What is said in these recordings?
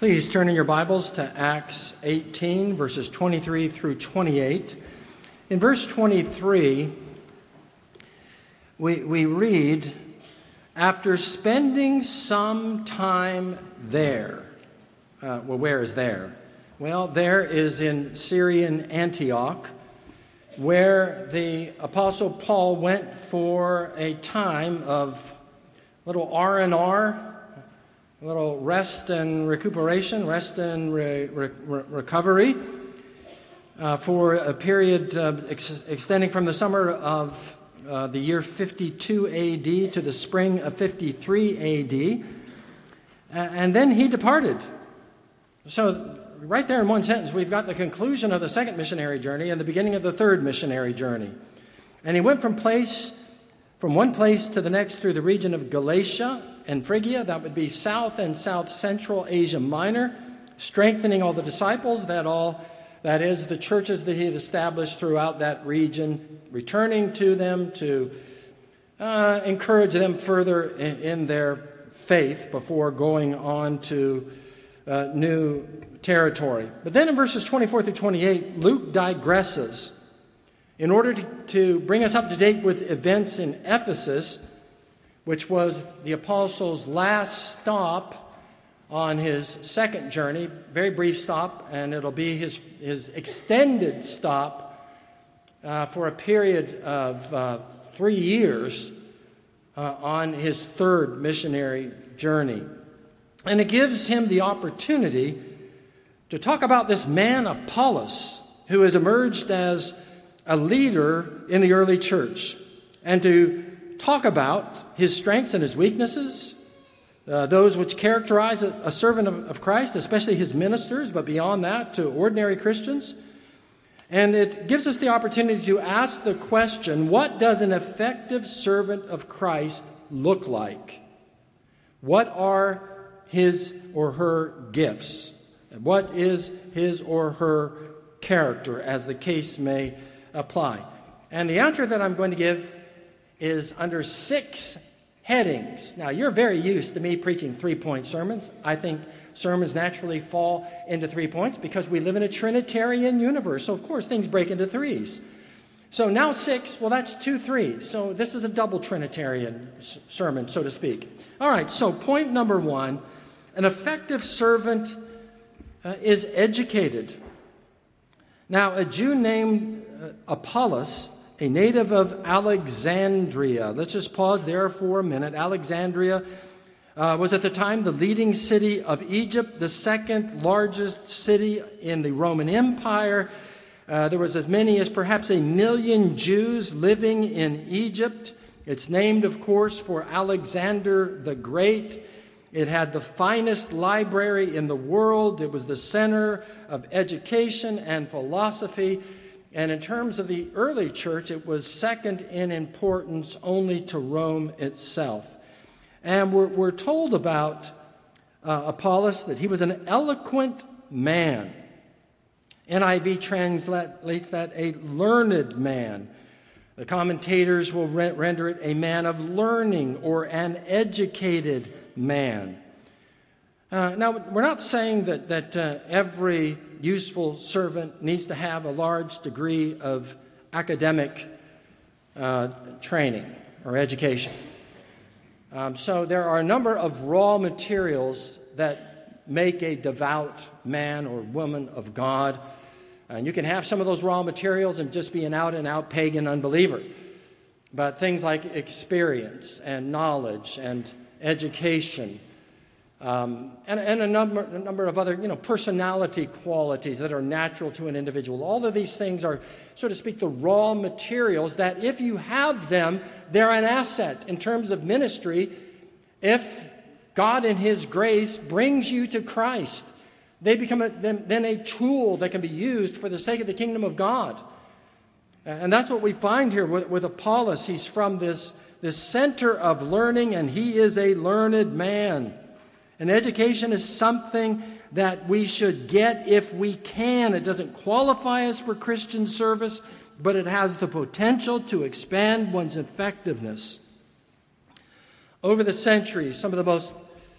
Please turn in your Bibles to Acts 18, verses 23 through 28. In verse 23, we read, "After spending some time there." Where is there? Well, there is in Syrian Antioch, where the Apostle Paul went for a time of little R&R, a little rest and recuperation, rest and recovery, for a period extending from the summer of the year 52 A.D. to the spring of 53 A.D., and then he departed. So right there in one sentence, we've got the conclusion of the second missionary journey and the beginning of the third missionary journey. And he went from one place to the next through the region of Galatia and Phrygia, that would be South and South Central Asia Minor, strengthening all the disciples, that is, the churches that he had established throughout that region, returning to them to encourage them further in their faith before going on to new territory. But then in verses 24 through 28, Luke digresses in order to bring us up to date with events in Ephesus, which was the apostle's last stop on his second journey, very brief stop, and it'll be his extended stop for a period of 3 years on his third missionary journey. And it gives him the opportunity to talk about this man Apollos, who has emerged as a leader in the early church, and to talk about his strengths and his weaknesses, those which characterize a servant of Christ, especially his ministers, but beyond that, to ordinary Christians. And it gives us the opportunity to ask the question, what does an effective servant of Christ look like? What are his or her gifts? What is his or her character, as the case may apply? And the answer that I'm going to give is under 6 headings. Now, you're very used to me preaching 3-point sermons. I think sermons naturally fall into 3 points because we live in a Trinitarian universe. So, of course, things break into threes. So now 6, well, that's 2 threes. So this is a double Trinitarian sermon, so to speak. All right, so point number 1, an effective servant is educated. Now, a Jew named Apollos, a native of Alexandria. Let's just pause there for a minute. Alexandria was at the time the leading city of Egypt, the second largest city in the Roman Empire. There was as many as perhaps 1 million Jews living in Egypt. It's named, of course, for Alexander the Great. It had the finest library in the world. It was the center of education and philosophy. And in terms of the early church, it was second in importance only to Rome itself. And we're told about Apollos that he was an eloquent man. NIV translates that a learned man. The commentators will render it a man of learning or an educated man. Now, we're not saying that every useful servant needs to have a large degree of academic training or education. So there are a number of raw materials that make a devout man or woman of God. And you can have some of those raw materials and just be an out-and-out pagan unbeliever. But things like experience and knowledge and education, and a number of other, personality qualities that are natural to an individual. All of these things are, so to speak, the raw materials that if you have them, they're an asset in terms of ministry. If God in His grace brings you to Christ, they become then a tool that can be used for the sake of the kingdom of God. And that's what we find here with Apollos. He's from this center of learning, and he is a learned man. And education is something that we should get if we can. It doesn't qualify us for Christian service, but it has the potential to expand one's effectiveness. Over the centuries, some of the most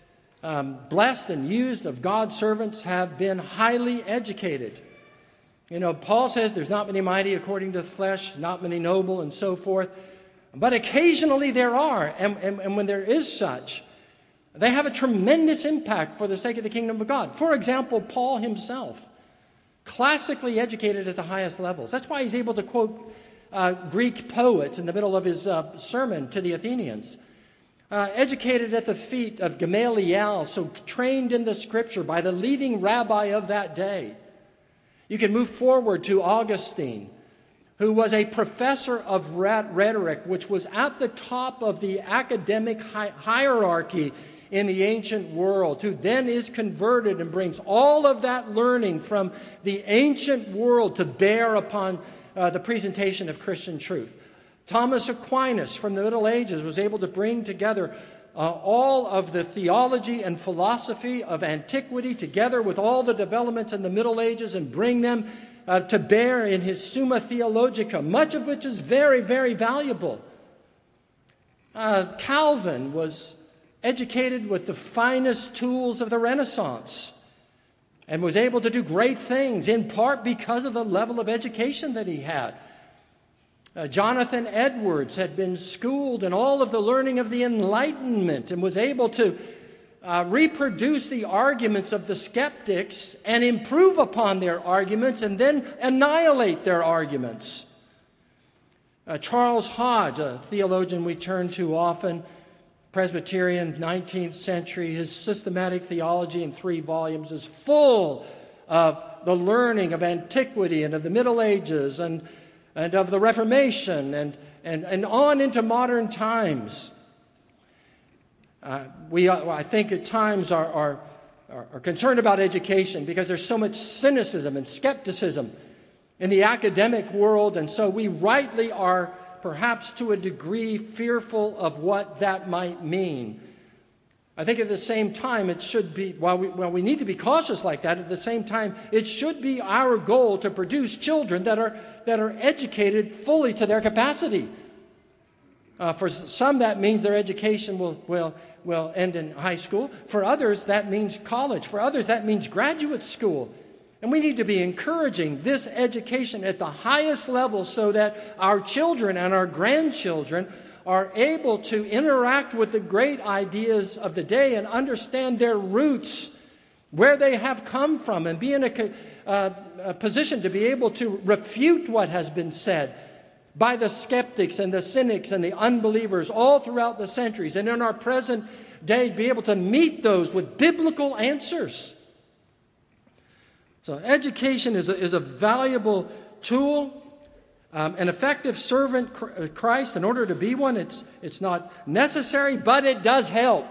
blessed and used of God's servants have been highly educated. You know, Paul says there's not many mighty according to the flesh, not many noble, and so forth. But occasionally there are, and when there is such, they have a tremendous impact for the sake of the kingdom of God. For example, Paul himself, classically educated at the highest levels. That's why he's able to quote Greek poets in the middle of his sermon to the Athenians. Educated at the feet of Gamaliel, so trained in the Scripture by the leading rabbi of that day. You can move forward to Augustine, who was a professor of rhetoric, which was at the top of the academic hierarchy in the ancient world, who then is converted and brings all of that learning from the ancient world to bear upon the presentation of Christian truth. Thomas Aquinas from the Middle Ages was able to bring together all of the theology and philosophy of antiquity together with all the developments in the Middle Ages and bring them to bear in his Summa Theologica, much of which is very, very valuable. Calvin was educated with the finest tools of the Renaissance and was able to do great things, in part because of the level of education that he had. Jonathan Edwards had been schooled in all of the learning of the Enlightenment and was able to reproduce the arguments of the skeptics and improve upon their arguments and then annihilate their arguments. Charles Hodge, a theologian we turn to often, Presbyterian, 19th century, his systematic theology in 3 volumes is full of the learning of antiquity and of the Middle Ages and of the Reformation and on into modern times. I think at times are concerned about education because there's so much cynicism and skepticism in the academic world, and so we rightly are perhaps to a degree fearful of what that might mean. I think at the same time it should be, while we need to be cautious like that, at the same time it should be our goal to produce children that are educated fully to their capacity. For some that means their education will end in high school. For others that means college. For others that means graduate school. And we need to be encouraging this education at the highest level so that our children and our grandchildren are able to interact with the great ideas of the day and understand their roots, where they have come from, and be in a position to be able to refute what has been said by the skeptics and the cynics and the unbelievers all throughout the centuries, and in our present day be able to meet those with biblical answers. So education is a valuable tool. An effective servant of Christ, in order to be one, it's not necessary, but it does help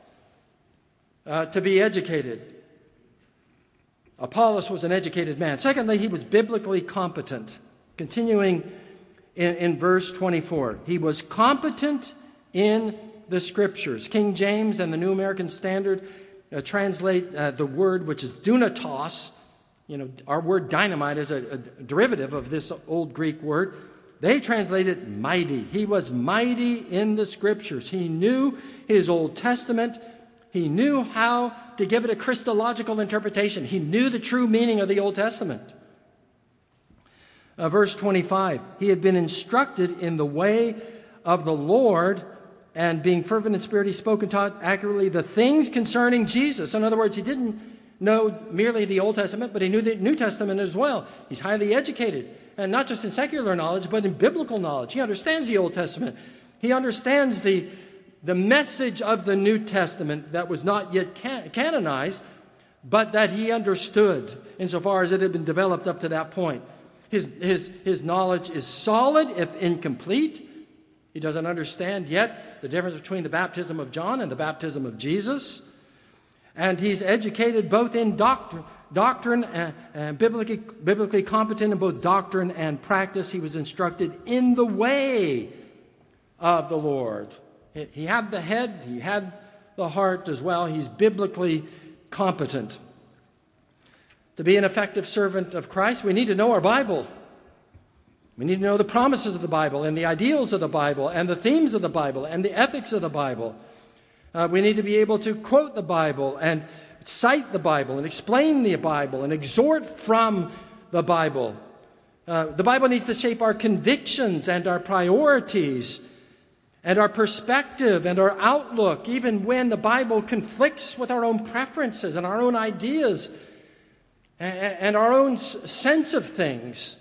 to be educated. Apollos was an educated man. Secondly, he was biblically competent. Continuing in verse 24, he was competent in the Scriptures. King James and the New American Standard translate the word, which is dunatos. You know, our word dynamite is a derivative of this old Greek word. They translate it mighty. He was mighty in the Scriptures. He knew his Old Testament. He knew how to give it a Christological interpretation. He knew the true meaning of the Old Testament. Verse 25, he had been instructed in the way of the Lord, and being fervent in spirit, he spoke and taught accurately the things concerning Jesus. In other words, he didn't know merely the Old Testament, but he knew the New Testament as well. He's highly educated, and not just in secular knowledge, but in biblical knowledge. He understands the Old Testament. He understands the message of the New Testament that was not yet canonized, but that he understood insofar as it had been developed up to that point. His knowledge is solid, if incomplete. He doesn't understand yet the difference between the baptism of John and the baptism of Jesus. And he's educated both in doctrine and biblically competent in both doctrine and practice. He was instructed in the way of the Lord. He had the head, he had the heart as well. He's biblically competent. To be an effective servant of Christ, we need to know our Bible. We need to know the promises of the Bible and the ideals of the Bible and the themes of the Bible and the ethics of the Bible. We need to be able to quote the Bible and cite the Bible and explain the Bible and exhort from the Bible. The Bible needs to shape our convictions and our priorities and our perspective and our outlook, even when the Bible conflicts with our own preferences and our own ideas and our own sense of things.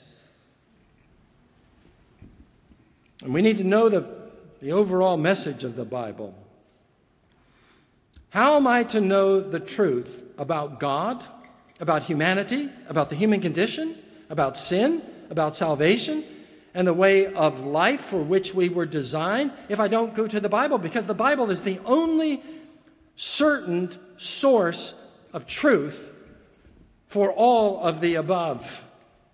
And we need to know the overall message of the Bible. How am I to know the truth about God, about humanity, about the human condition, about sin, about salvation, and the way of life for which we were designed if I don't go to the Bible? Because the Bible is the only certain source of truth for all of the above.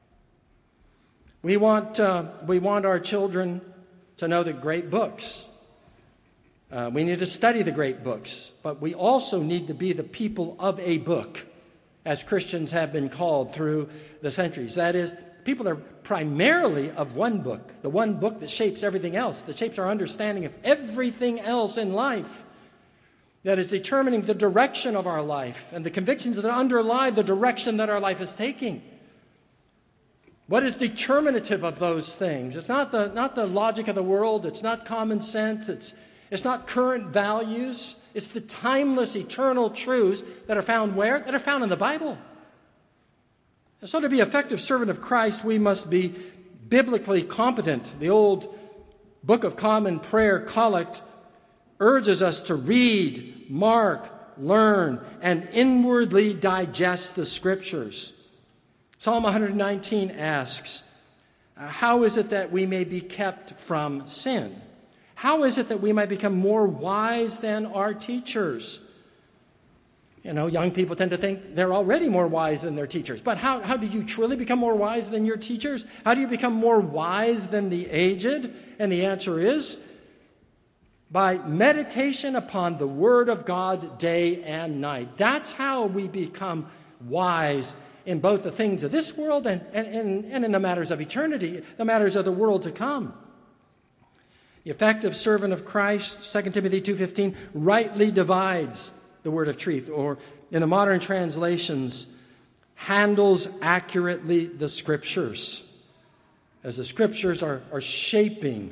We want our children to know the great books. We need to study the great books, but we also need to be the people of a book, as Christians have been called through the centuries. That is, people are primarily of one book, the one book that shapes everything else, that shapes our understanding of everything else in life, that is determining the direction of our life and the convictions that underlie the direction that our life is taking. What is determinative of those things? It's not the logic of the world. It's not common sense. It's not current values. It's the timeless, eternal truths that are found where? That are found in the Bible. So to be an effective servant of Christ, we must be biblically competent. The old Book of Common Prayer Collect urges us to read, mark, learn, and inwardly digest the Scriptures. Psalm 119 asks, how is it that we may be kept from sin? How is it that we might become more wise than our teachers? You know, young people tend to think they're already more wise than their teachers. But how do you truly become more wise than your teachers? How do you become more wise than the aged? And the answer is by meditation upon the Word of God day and night. That's how we become wise in both the things of this world and in the matters of eternity, the matters of the world to come. The effective servant of Christ, 2 Timothy 2:15, rightly divides the word of truth, or in the modern translations, handles accurately the Scriptures, as the Scriptures are shaping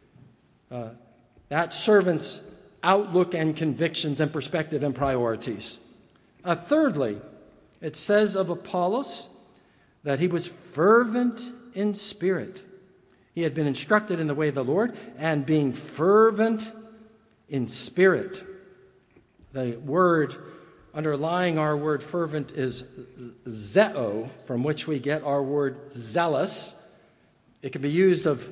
that servant's outlook and convictions and perspective and priorities. Thirdly, it says of Apollos that he was fervent in spirit. He had been instructed in the way of the Lord, and being fervent in spirit. The word underlying our word fervent is zeo, from which we get our word zealous. It can be used in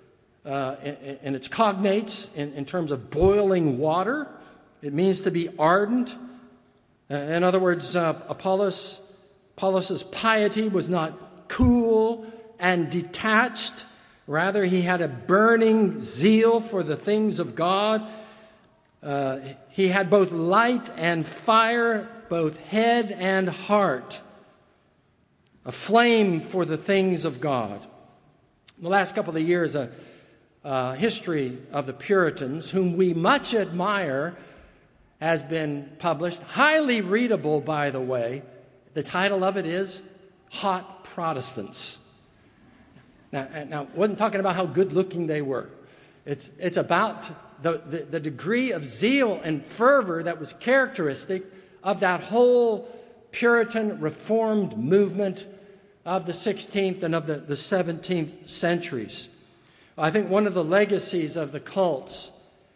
its cognates in terms of boiling water. It means to be ardent. In other words, Apollos' piety was not cool and detached. Rather, he had a burning zeal for the things of God. He had both light and fire, both head and heart, a flame for the things of God. In the last couple of years, a history of the Puritans, whom we much admire, has been published. Highly readable, by the way. The title of it is Hot Protestants. Now, I wasn't talking about how good-looking they were. It's about the degree of zeal and fervor that was characteristic of that whole Puritan Reformed movement of the 16th and of the 17th centuries. I think one of the legacies of the cults,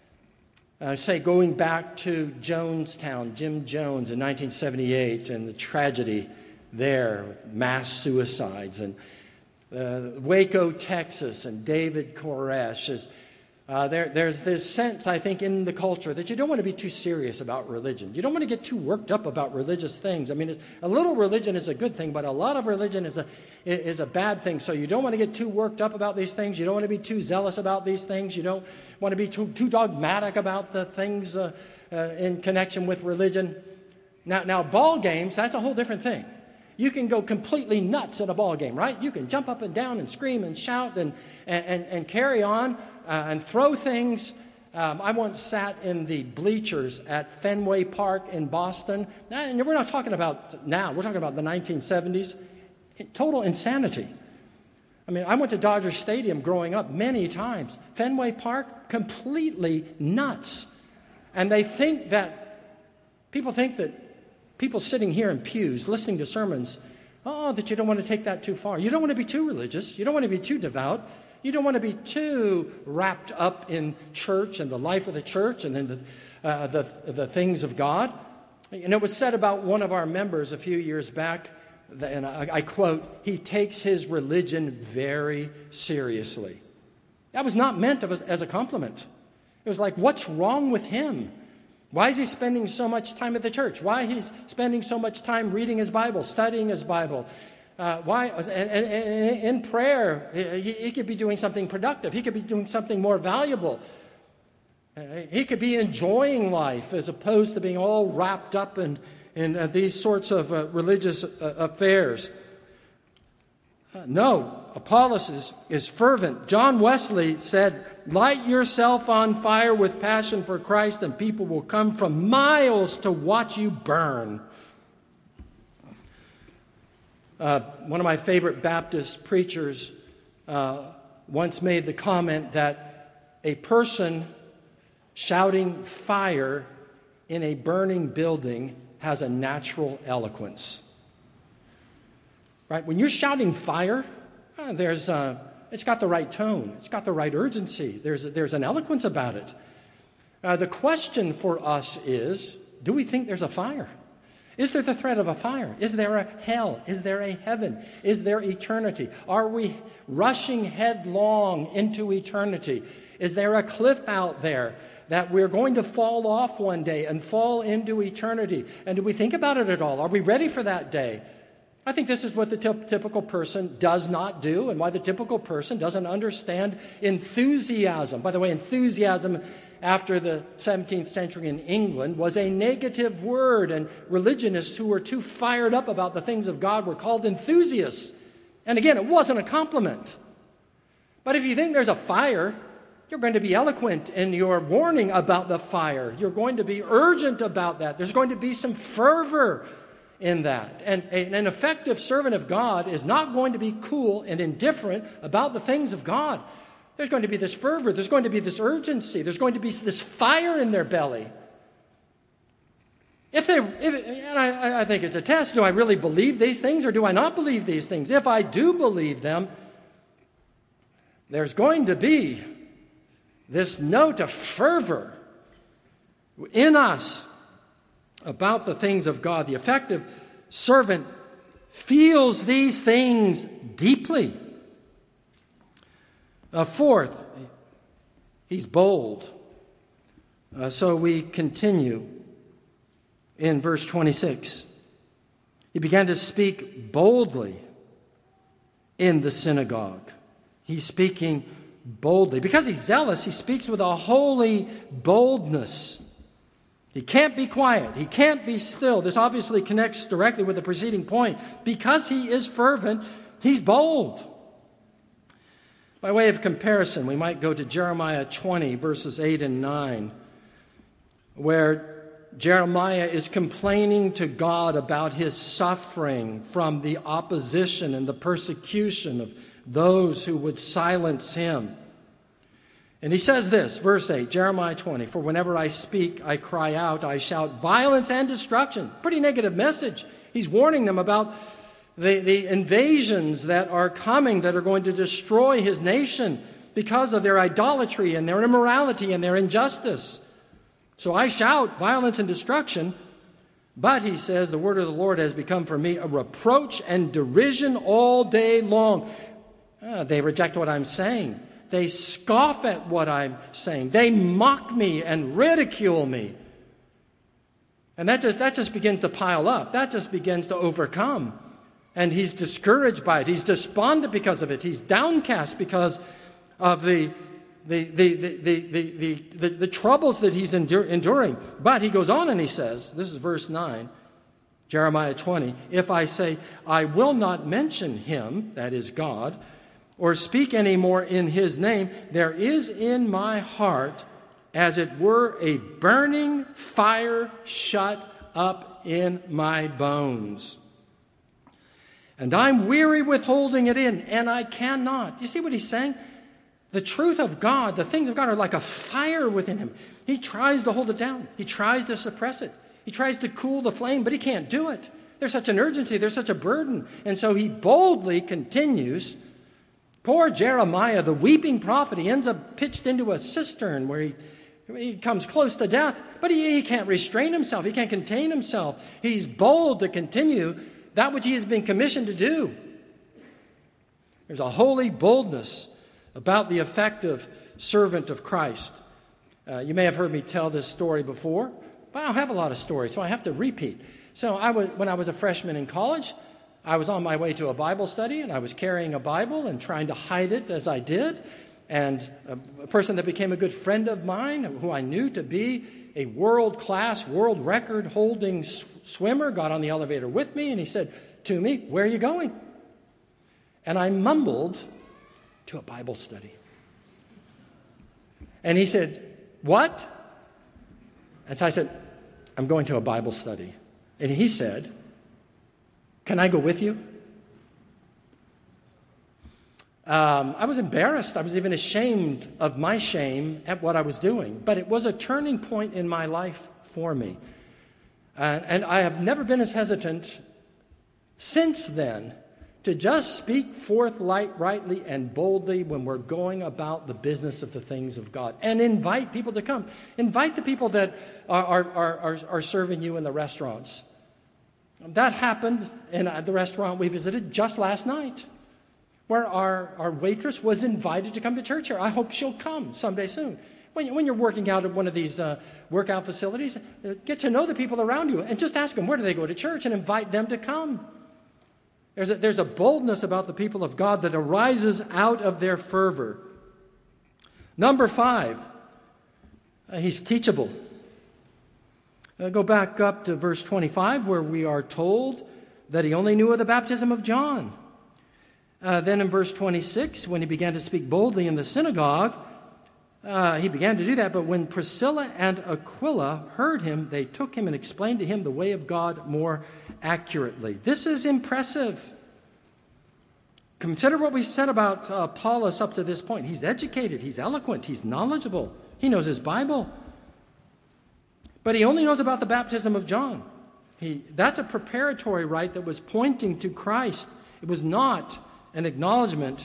say going back to Jonestown, Jim Jones in 1978, and the tragedy there with mass suicides, and Waco, Texas, and David Koresh. There's this sense, I think, in the culture that you don't want to be too serious about religion. You don't want to get too worked up about religious things. I mean, a little religion is a good thing, but a lot of religion is a bad thing. So you don't want to get too worked up about these things. You don't want to be too zealous about these things. You don't want to be too dogmatic about the things in connection with religion. Now, ball games, that's a whole different thing. You can go completely nuts at a ball game, right? You can jump up and down and scream and shout and carry on and throw things I once sat in the bleachers at Fenway Park in Boston. And we're not talking about now. We're talking about the 1970s. Total insanity. I mean, I went to Dodger Stadium growing up many times. Fenway Park, completely nuts. And people think that people sitting here in pews listening to sermons, that you don't want to take that too far. You don't want to be too religious. You don't want to be too devout. You don't want to be too wrapped up in church and the life of the church and then the things of God. And it was said about one of our members a few years back, and I quote, he takes his religion very seriously. That was not meant as a compliment. It was like, what's wrong with him? Why is he spending so much time at the church? Why he's spending so much time reading his Bible, studying his Bible? Why? And in prayer, he could be doing something productive. He could be doing something more valuable. He could be enjoying life as opposed to being all wrapped up in these sorts of religious affairs. No, Apollos is fervent. John Wesley said, light yourself on fire with passion for Christ, and people will come from miles to watch you burn. One of my favorite Baptist preachers once made the comment that a person shouting fire in a burning building has a natural eloquence. Right? When you're shouting fire, it's got the right tone. It's got the right urgency. There's an eloquence about it. The question for us is, do we think there's a fire? Is there the threat of a fire? Is there a hell? Is there a heaven? Is there eternity? Are we rushing headlong into eternity? Is there a cliff out there that we're going to fall off one day and fall into eternity? And do we think about it at all? Are we ready for that day? I think this is what the typical person does not do, and why the typical person doesn't understand enthusiasm. By the way, enthusiasm after the 17th century in England was a negative word, and religionists who were too fired up about the things of God were called enthusiasts. And again, it wasn't a compliment. But if you think there's a fire, you're going to be eloquent in your warning about the fire. You're going to be urgent about that. There's going to be some fervor in that. And an effective servant of God is not going to be cool and indifferent about the things of God. There's going to be this fervor. There's going to be this urgency. There's going to be this fire in their belly. And I think it's a test. Do I really believe these things or do I not believe these things? If I do believe them, there's going to be this note of fervor in us about the things of God. The effective servant feels these things deeply. Fourth, he's bold. So we continue in verse 26. He began to speak boldly in the synagogue. He's speaking boldly. Because he's zealous, he speaks with a holy boldness. He can't be quiet. He can't be still. This obviously connects directly with the preceding point. Because he is fervent, he's bold. By way of comparison, we might go to Jeremiah 20, verses 8 and 9, where Jeremiah is complaining to God about his suffering from the opposition and the persecution of those who would silence him. And he says this, verse 8, Jeremiah 20, for whenever I speak, I cry out, I shout violence and destruction. Pretty negative message. He's warning them about the invasions that are coming that are going to destroy his nation because of their idolatry and their immorality and their injustice. So I shout violence and destruction, but he says, the word of the Lord has become for me a reproach and derision all day long. They reject what I'm saying. They scoff at what I'm saying. They mock me and ridicule me. And that just begins to pile up. That just begins to overcome. And he's discouraged by it. He's despondent because of it. He's downcast because of the troubles that he's enduring. But he goes on and he says, this is verse 9, Jeremiah 20, if I say, I will not mention him, that is God, or speak any more in his name, there is in my heart as it were a burning fire shut up in my bones. And I'm weary with holding it in, and I cannot. You see what he's saying? The truth of God, the things of God are like a fire within him. He tries to hold it down. He tries to suppress it. He tries to cool the flame, but he can't do it. There's such an urgency. There's such a burden. And so he boldly continues. Poor Jeremiah, the weeping prophet, he ends up pitched into a cistern where he comes close to death, but he can't restrain himself. He can't contain himself. He's bold to continue that which he has been commissioned to do. There's a holy boldness about the effective servant of Christ. You may have heard me tell this story before, but I don't have a lot of stories, so I have to repeat. So when I was a freshman in college, I was on my way to a Bible study, and I was carrying a Bible and trying to hide it as I did. And a person that became a good friend of mine, who I knew to be a world-class, world record-holding swimmer, got on the elevator with me, and he said to me, "Where are you going?" And I mumbled, "To a Bible study." And he said, "What?" And so I said, "I'm going to a Bible study." And he said, "Can I go with you?" I was embarrassed. I was even ashamed of my shame at what I was doing. But it was a turning point in my life for me. And I have never been as hesitant since then to just speak forth rightly and boldly when we're going about the business of the things of God. And invite people to come. Invite the people that are serving you in the restaurants. That happened in the restaurant we visited just last night, where our waitress was invited to come to church here. I hope she'll come someday soon. When you're working out at one of these workout facilities, get to know the people around you and just ask them, where do they go to church, and invite them to come. There's a boldness about the people of God that arises out of their fervor. Number 5, he's teachable. Go back up to verse 25, where we are told that he only knew of the baptism of John. Then in verse 26, when he began to speak boldly in the synagogue, he began to do that. But when Priscilla and Aquila heard him, they took him and explained to him the way of God more accurately. This is impressive. Consider what we said about Apollos up to this point. He's educated, he's eloquent, he's knowledgeable, he knows his Bible. But he only knows about the baptism of John. That's a preparatory rite that was pointing to Christ. It was not an acknowledgement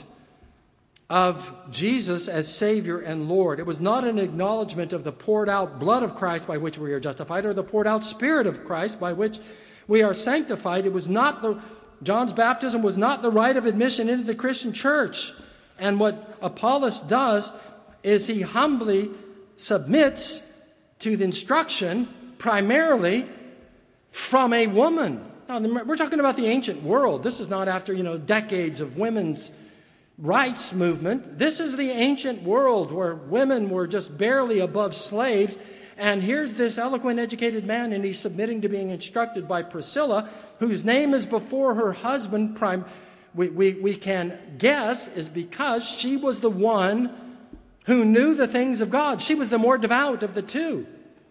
of Jesus as Savior and Lord. It was not an acknowledgement of the poured out blood of Christ by which we are justified, or the poured out Spirit of Christ by which we are sanctified. John's baptism was not the rite of admission into the Christian church. And what Apollos does is he humbly submits to the instruction primarily from a woman. Now, we're talking about the ancient world. This is not after, decades of women's rights movement. This is the ancient world where women were just barely above slaves. And here's this eloquent, educated man, and he's submitting to being instructed by Priscilla, whose name is before her husband. We can guess is because she was the one who knew the things of God. She was the more devout of the two.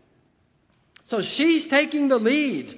So she's taking the lead.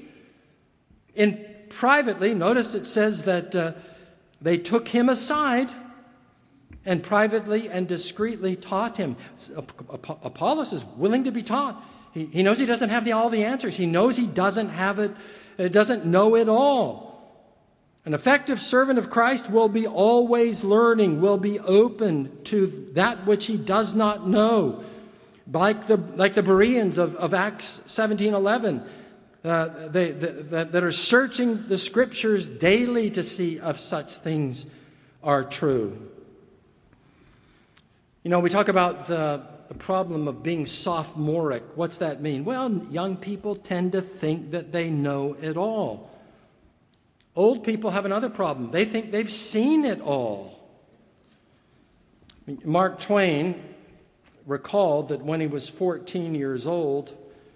Privately, notice it says that they took him aside and privately and discreetly taught him. Apollos is willing to be taught. He knows he doesn't have all the answers. He knows he doesn't have it, doesn't know it all. An effective servant of Christ will be always learning, will be open to that which he does not know. Like the Bereans of Acts 17:11, that are searching the Scriptures daily to see if such things are true. We talk about the problem of being sophomoric. What's that mean? Well, young people tend to think that they know it all. Old people have another problem. They think they've seen it all. Mark Twain recalled that when he was 14 years old,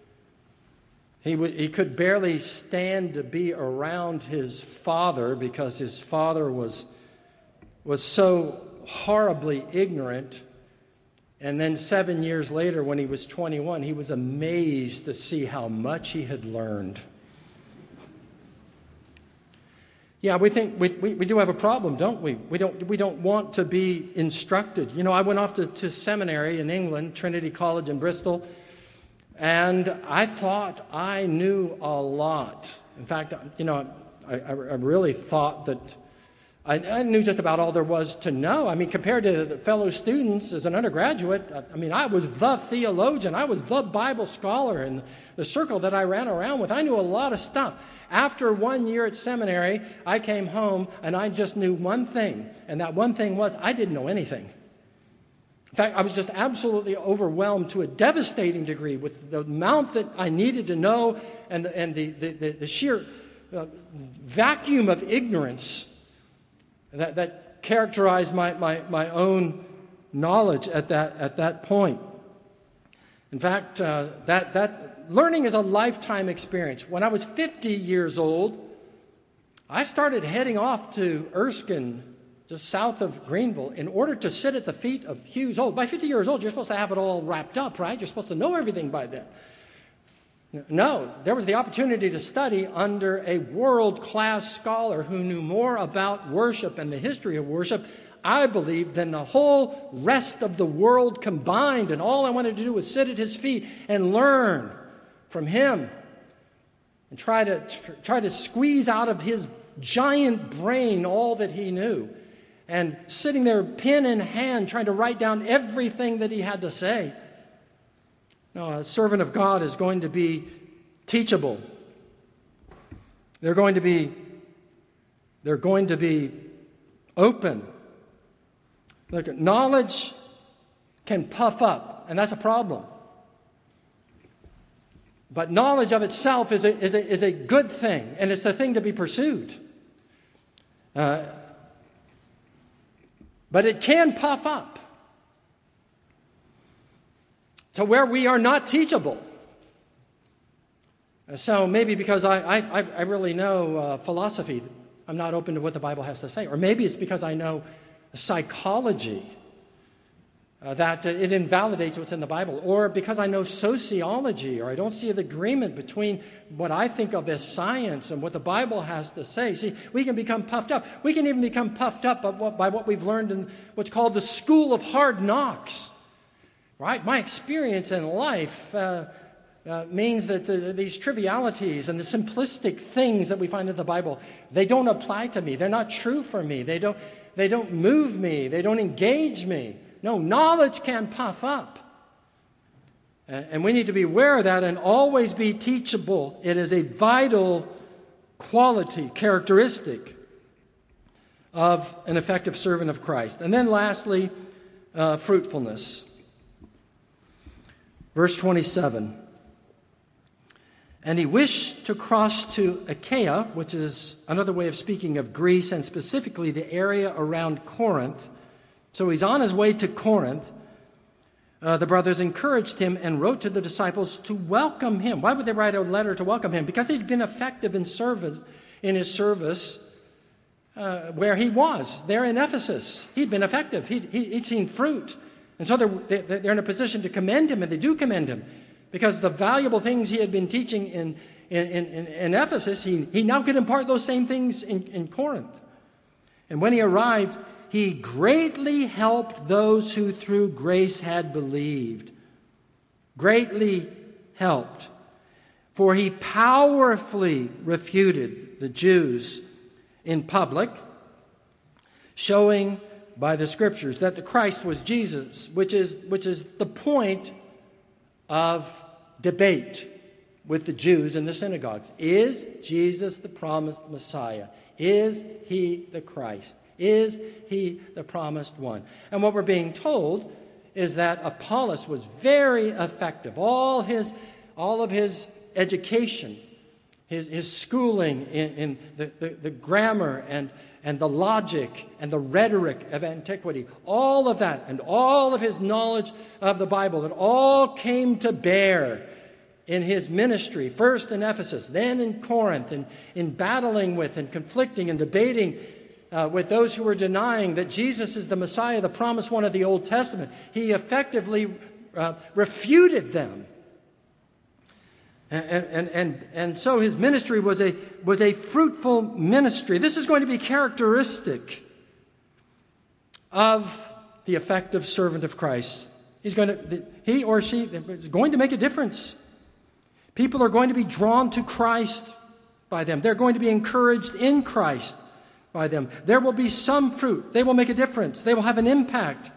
he could barely stand to be around his father because his father was so horribly ignorant And then 7 years later, when he was 21, he was amazed to see how much he had learned. Yeah, we think we do have a problem, don't we? We don't want to be instructed. You know, I went off to seminary in England, Trinity College in Bristol, and I thought I knew a lot. In fact, you know, I really thought that I knew just about all there was to know. I mean, compared to the fellow students as an undergraduate, I mean, I was the theologian. I was the Bible scholar in the circle that I ran around with. I knew a lot of stuff. After 1 year at seminary, I came home and I just knew one thing, and that one thing was I didn't know anything. In fact, I was just absolutely overwhelmed to a devastating degree with the amount that I needed to know and the sheer vacuum of ignorance that characterized my own knowledge at that point. In fact, that learning is a lifetime experience. When I was 50 years old, I started heading off to Erskine, just south of Greenville, in order to sit at the feet of Hughes Holt. By 50 years old, you're supposed to have it all wrapped up, right? You're supposed to know everything by then. No, there was the opportunity to study under a world-class scholar who knew more about worship and the history of worship, I believe, than the whole rest of the world combined. And all I wanted to do was sit at his feet and learn from him and try to squeeze out of his giant brain all that he knew. And sitting there, pen in hand, trying to write down everything that he had to say. No, a servant of God is going to be teachable. They're going to be open. Look, knowledge can puff up, and that's a problem. But knowledge of itself is a good thing, and it's the thing to be pursued. But it can puff up to where we are not teachable. So maybe because I really know philosophy, I'm not open to what the Bible has to say. Or maybe it's because I know psychology, that it invalidates what's in the Bible. Or because I know sociology, or I don't see the agreement between what I think of as science and what the Bible has to say. See, we can become puffed up. We can even become puffed up by what we've learned in what's called the school of hard knocks. Right? My experience in life means that these trivialities and the simplistic things that we find in the Bible, they don't apply to me. They're not true for me. They don't move me. They don't engage me. No, knowledge can puff up. And we need to be aware of that and always be teachable. It is a vital quality, characteristic of an effective servant of Christ. And then lastly, fruitfulness. Verse 27. And he wished to cross to Achaia, which is another way of speaking of Greece, and specifically the area around Corinth. So he's on his way to Corinth. The brothers encouraged him and wrote to the disciples to welcome him. Why would they write a letter to welcome him? Because he'd been effective in his service where he was, there in Ephesus. He'd been effective. He'd seen fruit. And so they're in a position to commend him, and they do commend him. Because the valuable things he had been teaching in Ephesus, he now could impart those same things in Corinth. And when he arrived, he greatly helped those who through grace had believed. Greatly helped. For he powerfully refuted the Jews in public, showing by the Scriptures that the Christ was Jesus, which is the point of debate with the Jews in the synagogues. Is Jesus the promised Messiah? Is he the Christ? Is he the promised one? And what we're being told is that Apollos was very effective. All of his education, his schooling in the grammar and the logic and the rhetoric of antiquity, all of that and all of his knowledge of the Bible, it all came to bear in his ministry, first in Ephesus, then in Corinth, and in battling with and conflicting and debating with those who were denying that Jesus is the Messiah, the promised one of the Old Testament. He effectively refuted them. And so his ministry was a fruitful ministry. This is going to be characteristic of the effective servant of Christ. He or she is going to make a difference. People are going to be drawn to Christ by them. They're going to be encouraged in Christ by them. There will be some fruit. They will make a difference. They will have an impact.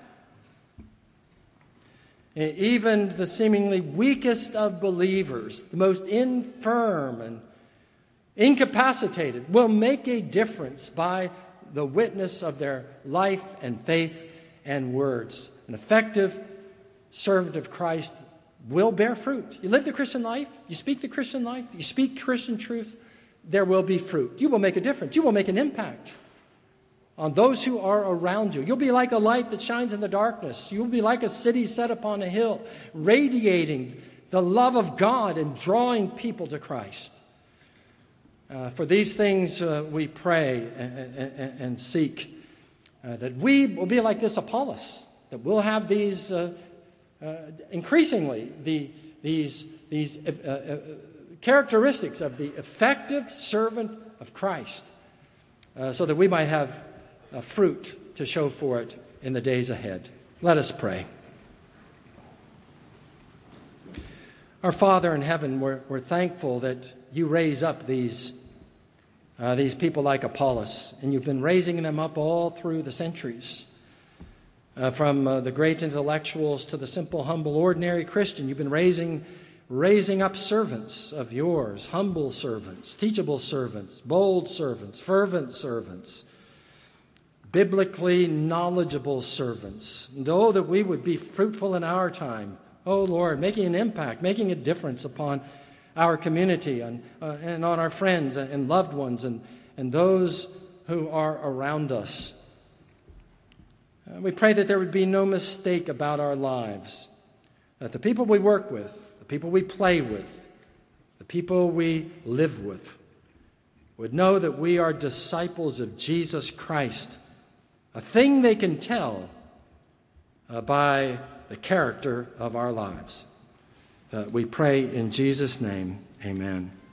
Even the seemingly weakest of believers, the most infirm and incapacitated, will make a difference by the witness of their life and faith and words. An effective servant of Christ will bear fruit. You live the Christian life, you speak the Christian life, you speak Christian truth, there will be fruit. You will make a difference. You will make an impact on those who are around you. You'll be like a light that shines in the darkness. You'll be like a city set upon a hill, radiating the love of God and drawing people to Christ. For these things we pray and seek, that we will be like this Apollos, that we'll have these, increasingly, these characteristics of the effective servant of Christ, so that we might have fruit to show for it in the days ahead. Let us pray. Our Father in heaven, we're thankful that you raise up these people like Apollos, and you've been raising them up all through the centuries. From the great intellectuals to the simple, humble, ordinary Christian, you've been raising up servants of yours, humble servants, teachable servants, bold servants, fervent servants, biblically knowledgeable servants. And oh, that we would be fruitful in our time. Oh, Lord, making an impact, making a difference upon our community and on our friends and loved ones and those who are around us. We pray that there would be no mistake about our lives, that the people we work with, the people we play with, the people we live with, would know that we are disciples of Jesus Christ, a thing they can tell by the character of our lives. We pray in Jesus' name, amen.